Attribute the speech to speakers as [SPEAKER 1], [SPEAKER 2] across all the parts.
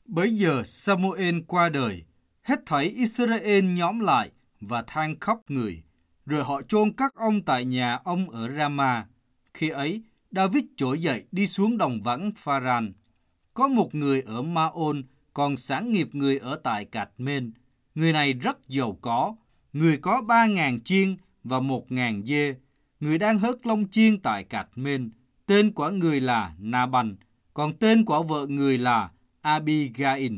[SPEAKER 1] Bấy giờ Samuel qua đời, hết thảy Israel nhóm lại và than khóc người, rồi họ chôn các ông tại nhà ông ở Rama. Khi ấy, David trỗi dậy đi xuống đồng vắng Pharan. Có một người ở Ma-ôn, còn sản nghiệp người ở tại Cạt Mên. Người này rất giàu có, người có 3.000 chiên và 1.000 dê. Người đang hớt lông chiên tại Cạt Mên. Tên của người là Na-banh, còn tên của vợ người là Abigail.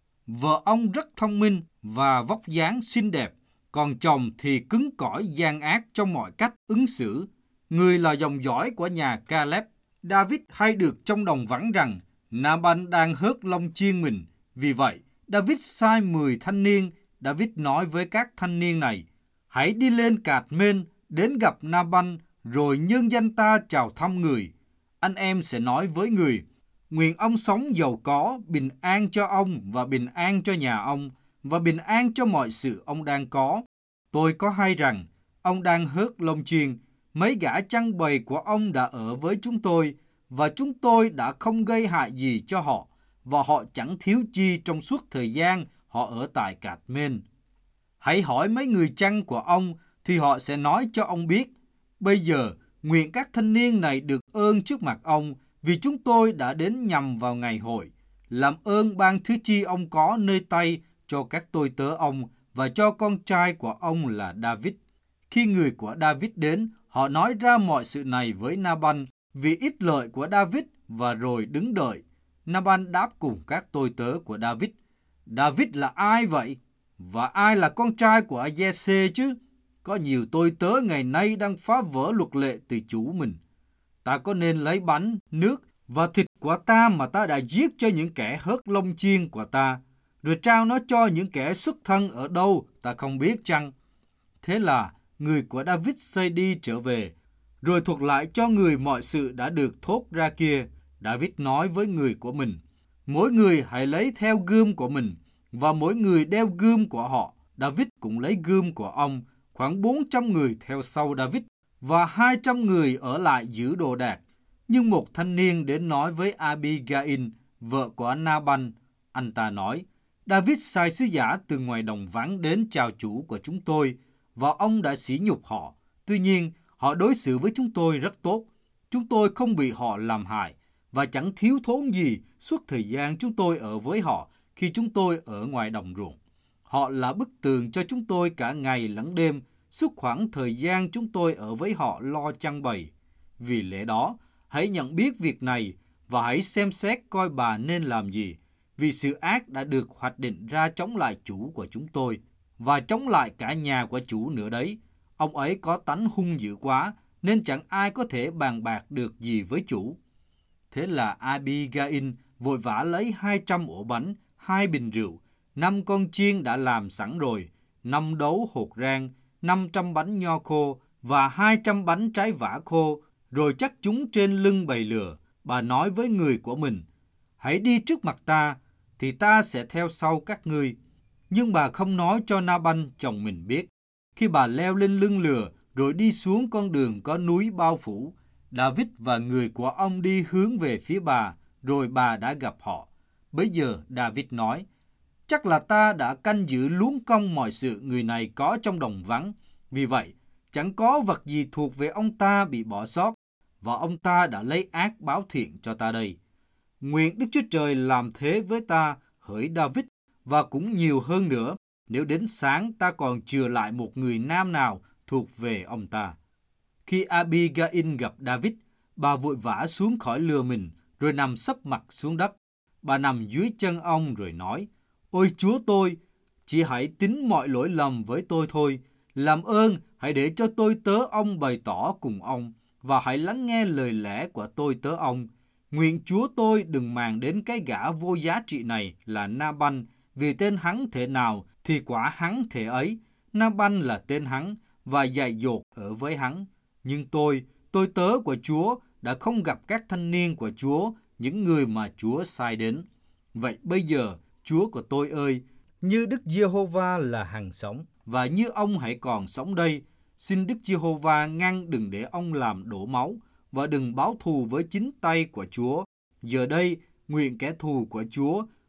[SPEAKER 1] Vợ ông rất thông minh và vóc dáng xinh đẹp, còn chồng thì cứng cỏi gian ác trong mọi cách ứng xử. Người là dòng dõi của nhà Caleb. David hay được trong đồng vắng rằng Na-banh đang hớt lông chiên mình. Vì vậy, David sai 10 thanh niên. David nói với các thanh niên này: hãy đi lên Cạt Mên, đến gặp Na-banh, rồi nhân danh ta chào thăm người. Anh em sẽ nói với người: nguyện ông sống giàu có, bình an cho ông và bình an cho nhà ông, và bình an cho mọi sự ông đang có. Tôi có hay rằng ông đang hớt lông chiên. Mấy gã chăn bầy của ông đã ở với chúng tôi, và chúng tôi đã không gây hại gì cho họ, và họ chẳng thiếu chi trong suốt thời gian họ ở tại Cạt Mên. Hãy hỏi mấy người chăn của ông, thì họ sẽ nói cho ông biết. Bây giờ, nguyện các thanh niên này được ơn trước mặt ông, vì chúng tôi đã đến nhằm vào ngày hội. Làm ơn ban thứ chi ông có nơi tay cho các tôi tớ ông và cho con trai của ông là David. Khi người của David đến, họ nói ra mọi sự này với Na-banh vì ích lợi của David, và rồi đứng đợi. Na-banh đáp cùng các tôi tớ của David: David là ai vậy? Và ai là con trai của Giê-xê chứ? Có nhiều tôi tớ ngày nay đang phá vỡ luật lệ từ chủ mình. Ta có nên lấy bánh, nước và thịt của ta mà ta đã giết cho những kẻ hớt lông chiên của ta, rồi trao nó cho những kẻ xuất thân ở đâu ta không biết chăng? Thế là người của David xây đi trở về, rồi thuật lại cho người mọi sự đã được thốt ra kia. David nói với người của mình: mỗi người hãy lấy theo gươm của mình, và mỗi người đeo gươm của họ. David cũng lấy gươm của ông, khoảng 400 người theo sau David, và 200 người ở lại giữ đồ đạc. Nhưng một thanh niên đến nói với Abigail, vợ của Na-banh. Anh ta nói: David sai sứ giả từ ngoài đồng vắng đến chào chủ của chúng tôi, và ông đã sỉ nhục họ. Tuy nhiên, họ đối xử với chúng tôi rất tốt. Chúng tôi không bị họ làm hại, và chẳng thiếu thốn gì suốt thời gian chúng tôi ở với họ khi chúng tôi ở ngoài đồng ruộng. Họ là bức tường cho chúng tôi cả ngày lẫn đêm, suốt khoảng thời gian chúng tôi ở với họ lo chăn bầy. Vì lẽ đó, hãy nhận biết việc này và hãy xem xét coi bà nên làm gì, vì sự ác đã được hoạch định ra chống lại chủ của chúng tôi, và chống lại cả nhà của chủ nữa đấy. Ông ấy có tánh hung dữ quá, nên chẳng ai có thể bàn bạc được gì với chủ. Thế là Abigail vội vã lấy 200 ổ bánh, 2 bình rượu, 5 con chiên đã làm sẵn rồi, 5 đấu hột rang, 500 bánh nho khô và 200 bánh trái vả khô, rồi chắc chúng trên lưng bầy lừa. Bà nói với người của mình: hãy đi trước mặt ta, thì ta sẽ theo sau các ngươi. Nhưng bà không nói cho Na-banh chồng mình biết. Khi bà leo lên lưng lừa, rồi đi xuống con đường có núi bao phủ, David và người của ông đi hướng về phía bà, rồi bà đã gặp họ. Bấy giờ David nói: chắc là ta đã canh giữ luống công mọi sự người này có trong đồng vắng. Vì vậy, chẳng có vật gì thuộc về ông ta bị bỏ sót, và ông ta đã lấy ác báo thiện cho ta đây. Nguyện Đức Chúa Trời làm thế với ta, hỡi David, và cũng nhiều hơn nữa, nếu đến sáng ta còn chừa lại một người nam nào thuộc về ông ta. Khi Abigail gặp David, bà vội vã xuống khỏi lừa mình, rồi nằm sấp mặt xuống đất. Bà nằm dưới chân ông rồi nói: ôi Chúa tôi, chỉ hãy tính mọi lỗi lầm với tôi thôi. Làm ơn, hãy để cho tôi tớ ông bày tỏ cùng ông, và hãy lắng nghe lời lẽ của tôi tớ ông. Nguyện Chúa tôi đừng màng đến cái gã vô giá trị này là Na-banh, vì tên hắn thể nào thì quả hắn thể ấy. Na-banh là tên hắn, và dại dột ở với hắn. Nhưng tôi tớ của Chúa, đã không gặp các thanh niên của Chúa, những người mà Chúa sai đến. Vậy bây giờ, Chúa của tôi ơi, như Đức Giê-hô-va là hằng sống, và như ông hãy còn sống đây, xin Đức Giê-hô-va ngăn đừng để ông làm đổ máu, và đừng báo thù với chính tay của Chúa. Giờ đây, nguyện kẻ thù của Chúa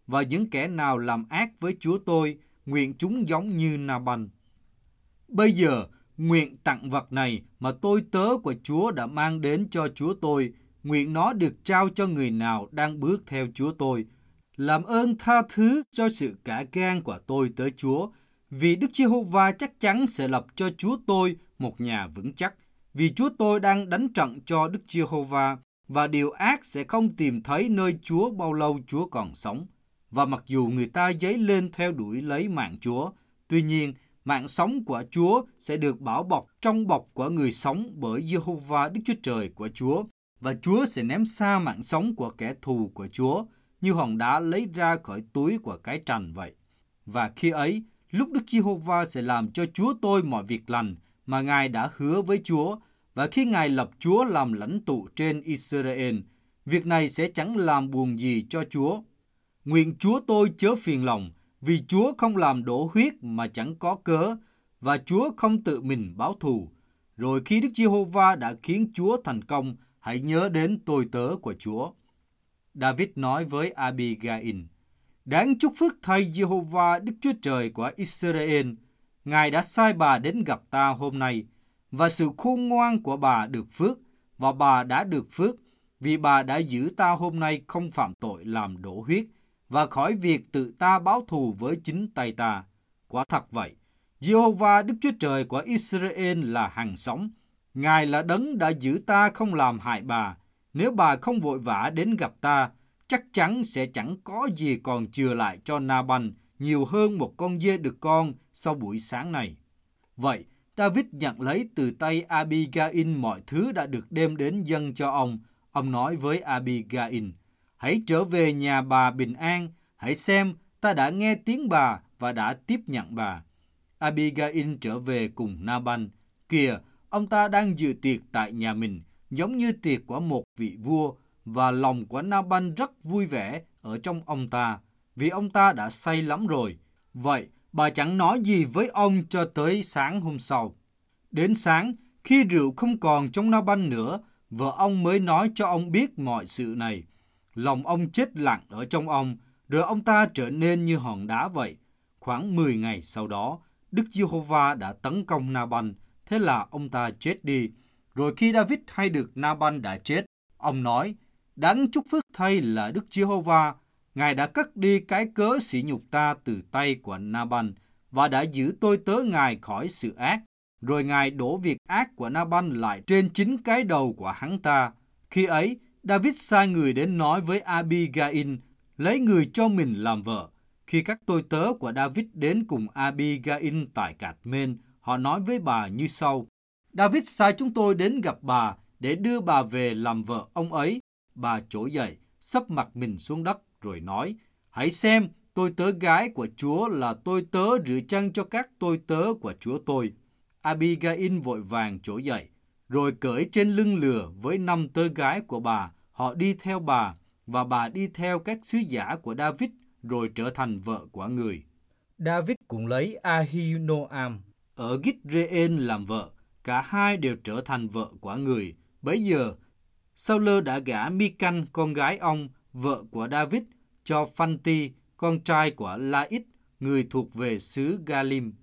[SPEAKER 1] và những kẻ nào làm ác với chúa tôi, nguyện chúng giống như Na-ban. Bây giờ, nguyện tặng vật này mà tôi tớ của Chúa đã mang đến cho chúa tôi, nguyện nó được trao cho người nào đang bước theo chúa tôi. Làm ơn tha thứ cho sự cả gan của tôi tới Chúa, vì Đức Giê-hô-va chắc chắn sẽ lập cho chúa tôi một nhà vững chắc, vì chúa tôi đang đánh trận cho Đức Giê-hô-va, và điều ác sẽ không tìm thấy nơi Chúa bao lâu Chúa còn sống. Và mặc dù người ta dấy lên theo đuổi lấy mạng Chúa, tuy nhiên, mạng sống của Chúa sẽ được bảo bọc trong bọc của người sống bởi Giê-hô-va Đức Chúa Trời của Chúa, và Chúa sẽ ném xa mạng sống của kẻ thù của Chúa, như hòn đá lấy ra khỏi túi của cái trành vậy. Và khi ấy, lúc Đức Giê-hô-va sẽ làm cho chúa tôi mọi việc lành mà Ngài đã hứa với Chúa, và khi Ngài lập Chúa làm lãnh tụ trên Israel, việc này sẽ chẳng làm buồn gì cho Chúa. Nguyện Chúa tôi chớ phiền lòng, vì Chúa không làm đổ huyết mà chẳng có cớ, và Chúa không tự mình báo thù. Rồi khi Đức Giê-hô-va đã khiến Chúa thành công, hãy nhớ đến tôi tớ của Chúa. David nói với Abigail: Đáng chúc phước thay Giê-hô-va Đức Chúa Trời của Israel, Ngài đã sai bà đến gặp ta hôm nay, và sự khôn ngoan của bà được phước, và bà đã được phước, vì bà đã giữ ta hôm nay không phạm tội làm đổ huyết, và khỏi việc tự ta báo thù với chính tay ta. Quả thật vậy, Giê-hô-va Đức Chúa Trời của Israel là hằng sống. Ngài là đấng đã giữ ta không làm hại bà. Nếu bà không vội vã đến gặp ta, chắc chắn sẽ chẳng có gì còn chừa lại cho Na-ban nhiều hơn một con dê đực con sau buổi sáng này. Vậy, David nhận lấy từ tay Abigail mọi thứ đã được đem đến dâng cho ông. Ông nói với Abigail: Hãy trở về nhà bà bình an, hãy xem, ta đã nghe tiếng bà và đã tiếp nhận bà. Abigail trở về cùng Na-ban. Kìa, ông ta đang dự tiệc tại nhà mình, giống như tiệc của một vị vua, và lòng của Na-ban rất vui vẻ ở trong ông ta, vì ông ta đã say lắm rồi. Vậy, bà chẳng nói gì với ông cho tới sáng hôm sau. Đến sáng, khi rượu không còn trong Na-ban nữa, vợ ông mới nói cho ông biết mọi sự này. Lòng ông chết lặng ở trong ông, rồi ông ta trở nên như hòn đá vậy. Khoảng 10 ngày sau đó, Đức Giê-hô-va đã tấn công Na-ban, thế là ông ta chết đi. Rồi khi David hay được Na-ban đã chết, ông nói: Đáng chúc phước thay là Đức Giê-hô-va, Ngài đã cất đi cái cớ sỉ nhục ta từ tay của Na-ban, và đã giữ tôi tớ Ngài khỏi sự ác. Rồi Ngài đổ việc ác của Na-ban lại trên chính cái đầu của hắn ta. Khi ấy, David sai người đến nói với Abigail, lấy người cho mình làm vợ. Khi các tôi tớ của David đến cùng Abigail tại Cạt-mên, họ nói với bà như sau: David sai chúng tôi đến gặp bà để đưa bà về làm vợ ông ấy. Bà trỗi dậy, sấp mặt mình xuống đất rồi nói: Hãy xem, tôi tớ gái của Chúa là tôi tớ rửa chân cho các tôi tớ của Chúa tôi. Abigail vội vàng trỗi dậy, rồi cởi trên lưng lừa với 5 tớ gái của bà. Họ đi theo bà, và bà đi theo các sứ giả của David, rồi trở thành vợ của người. David cũng lấy Ahinoam ở Gitreên làm vợ. Cả hai đều trở thành vợ của người. Bấy giờ, Sau-lơ đã gả Mi-canh, con gái ông, vợ của David, cho Phan-ti, con trai của La-ít, người thuộc về xứ Ga-lim.